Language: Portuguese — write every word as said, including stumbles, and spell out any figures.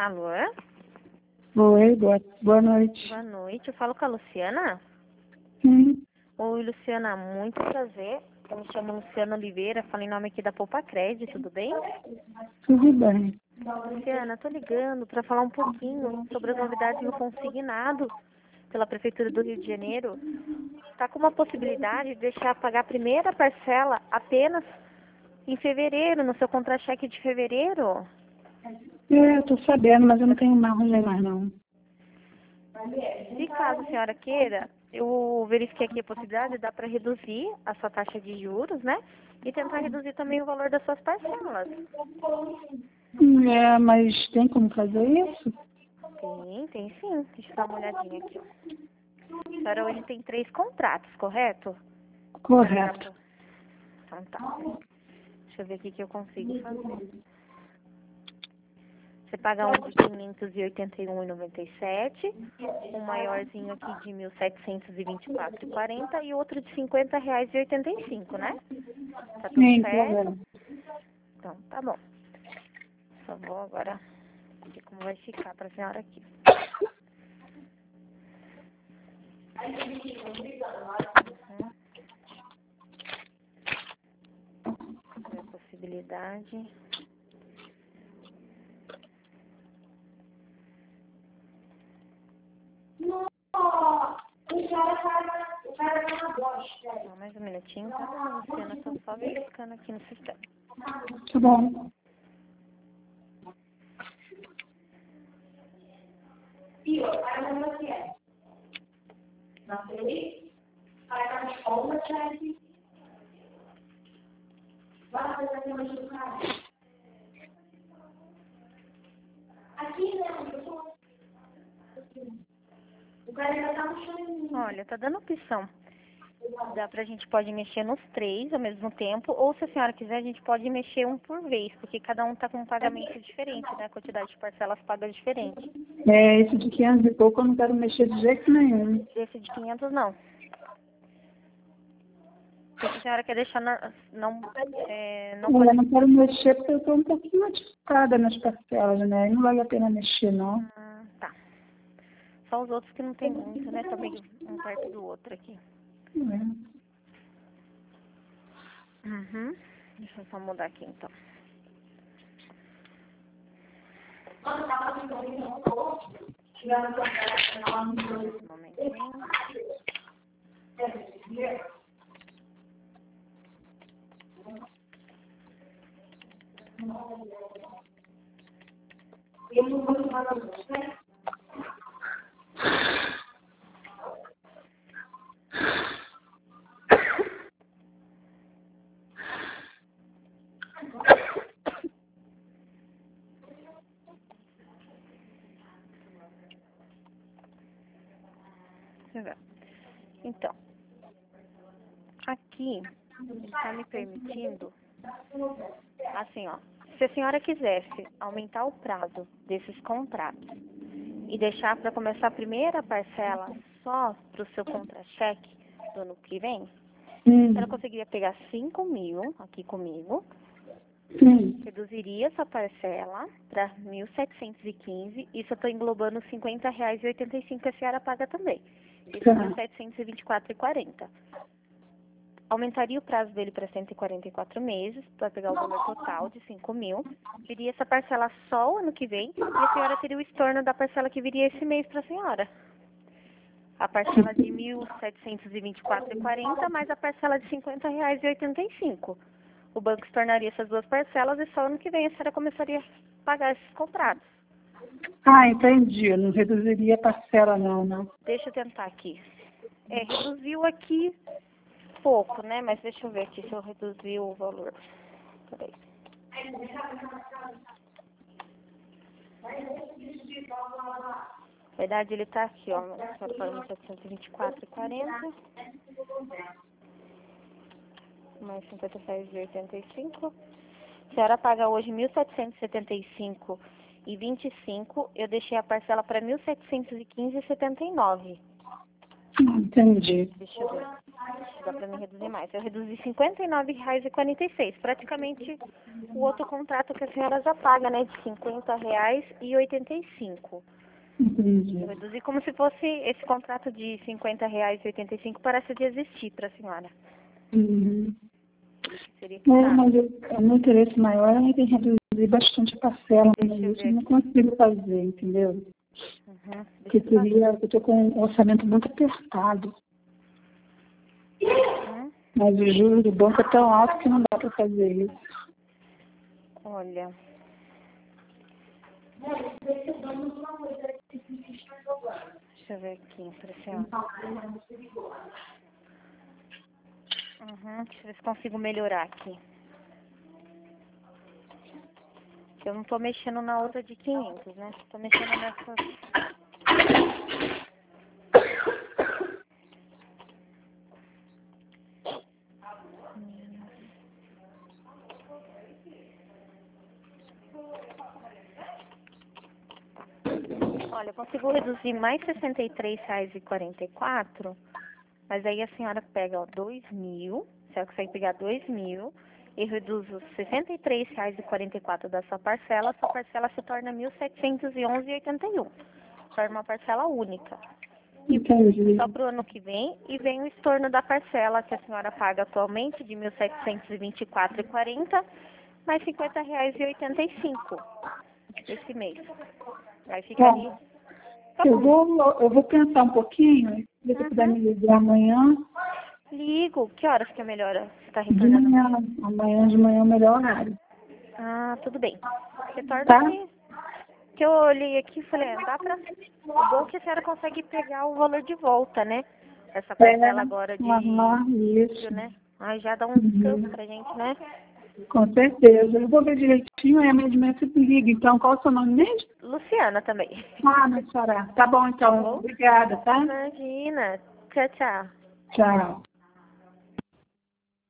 Alô? Oi, boa, boa noite. Boa noite. Eu falo com a Luciana? Sim, Oi, Luciana. Muito prazer. Eu me chamo Luciana Oliveira. Falo em nome aqui da Poupa Crédito, tudo bem? tudo bem. Luciana, tô ligando para falar um pouquinho sobre as novidades no consignado pela Prefeitura do Rio de Janeiro. Está com uma possibilidade de deixar pagar a primeira parcela apenas em fevereiro, no seu contra-cheque de fevereiro. É, eu tô sabendo, mas eu não tenho margem mais não. Se caso a senhora queira, eu verifiquei aqui a possibilidade, dá para reduzir a sua taxa de juros, né? E tentar reduzir também o valor das suas parcelas. É, mas tem como fazer isso? Tem, tem sim. Deixa eu dar uma olhadinha aqui, ó. A senhora hoje tem três contratos, correto? Correto. Então tá. Deixa eu ver o que que eu consigo fazer. Você paga um de quinhentos e oitenta e um reais e noventa e sete centavos, um maiorzinho aqui de mil setecentos e vinte e quatro reais e quarenta centavos e outro de cinquenta reais e oitenta e cinco centavos, né? Tá tudo Sim, certo? correto. Então, tá bom. Só vou agora ver como vai ficar pra senhora aqui. Uhum. Ver a possibilidade. Só mais um minutinho, tá? Luciana, tô só verificando aqui no sistema. Tá bom. Olha, tá dando opção. Dá pra gente pode mexer nos três ao mesmo tempo, ou se a senhora quiser, a gente pode mexer um por vez, porque cada um tá com um pagamento diferente, né? A quantidade de parcelas pagas diferente. É, esse de quinhentos e pouco eu não quero mexer de jeito nenhum. Esse de quinhentos não. Se a senhora quer deixar na, não, é, não Eu pode. não quero mexer porque eu tô um pouquinho machucada nas parcelas, né? Não vale a pena mexer, não. Ah, tá. Só os outros que não tem muito, né? Tá meio um perto do outro aqui. É. Uhum. Deixa eu só mudar aqui então. Um momentinho. Deixa eu ver. Então, aqui está me permitindo, assim, ó, se a senhora quisesse aumentar o prazo desses contratos e deixar para começar a primeira parcela só para o seu contra-cheque do ano que vem, Hum, ela conseguiria pegar cinco mil aqui comigo, sim. reduziria essa parcela para mil setecentos e quinze, isso eu estou englobando cinquenta reais e oitenta e cinco que a senhora paga também. Esse é mil Tá. setecentos e vinte e quatro reais e quarenta centavos. Aumentaria o prazo dele para cento e quarenta e quatro meses, para pegar o valor total de cinco mil. Viria essa parcela só o ano que vem e a senhora teria o estorno da parcela que viria esse mês para a senhora. A parcela de mil setecentos e vinte e quatro reais e quarenta centavos mais a parcela de cinquenta reais e oitenta e cinco centavos. O banco estornaria essas duas parcelas e só ano que vem a senhora começaria a pagar esses contratos. Ah, entendi. Eu não reduziria a parcela não, não. Deixa eu tentar aqui. É, reduziu aqui pouco, né? Mas deixa eu ver aqui se eu reduzir o valor. Peraí. Na verdade, ele tá aqui, ó. A senhora paga mil setecentos e vinte e quatro reais e quarenta centavos. Mais cinquenta reais e oitenta e cinco. A senhora paga hoje mil setecentos e setenta e cinco reais e vinte e cinco centavos. Eu deixei a parcela para mil setecentos e quinze reais e setenta e nove centavos. Entendi. Deixa eu ver. Se dá pra me reduzir mais. Eu reduzi cinquenta e nove reais e quarenta e seis. Praticamente o outro contrato que a senhora já paga, né? De cinquenta reais e oitenta e cinco. Entendi. Eu reduzi como se fosse esse contrato de cinquenta reais e oitenta e cinco parece de existir para a senhora. Uhum. Seria É, que tá. mas eu, o meu interesse maior é em reduzir bastante a parcela, mas Deixa eu isso eu ver não aqui. consigo fazer, entendeu? Uhum. Porque Deixa eu só... queria, eu estou com um orçamento muito apertado. Uhum. Mas o juros do banco é tão alto que não dá para fazer isso. Olha. Deixa eu ver aqui pra senhora. Uhum. Deixa eu ver se consigo melhorar aqui. Eu não tô mexendo na outra de quinhentos, né? Tô mexendo nessa... Olha, eu consigo reduzir mais sessenta e três reais e quarenta e quatro, mas aí a senhora pega, ó, dois mil, a senhora consegue pegar dois mil e reduz os sessenta e três reais e quarenta e quatro da sua parcela, a sua parcela se torna mil setecentos e onze reais e oitenta e um. Torna uma parcela única. Entendi. Só para o ano que vem, e vem o estorno da parcela que a senhora paga atualmente de mil setecentos e vinte e quatro reais e quarenta centavos, mais cinquenta reais e oitenta e cinco esse mês. Aí ficaria... Bom, Tá eu bom. vou, eu vou pensar um pouquinho, se você puder Uhum. me ligar amanhã. Ligo. Que horas que é melhor? Você está De retornando manhã, amanhã? amanhã de manhã é o melhor horário. Ah, tudo bem. Retorna Tá? aí. Que eu olhei aqui e falei, ah, dá pra... O bom é que a senhora consegue pegar o valor de volta, né? Essa É, parcela agora de aham, isso. julho, né? Aí já dá um descanso Uhum. pra gente, né? Com certeza. Eu vou ver direitinho, aí amanhã de manhã você me liga. Então, qual é o seu nome mesmo? Luciana também. Ah, minha senhora. Tá bom, Tá então. bom? Obrigada, tá? Imagina. Tchau, tchau. Tchau.